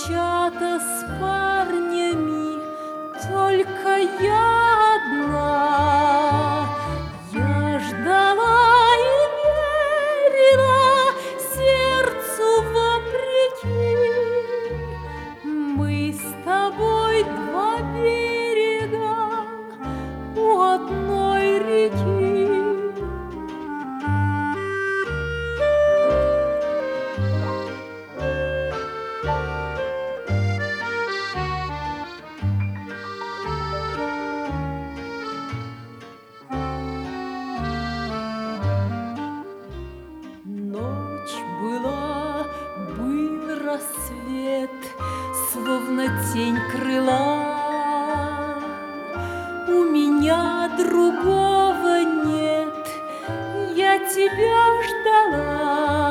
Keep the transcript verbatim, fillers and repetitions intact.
девчата с парнями, только я одна. Я ждала и верила сердцу вопреки. Мы с тобой два берега у одной реки. Ночь была, был рассвет, словно тень крыла. У меня другого нет, я тебя ждала.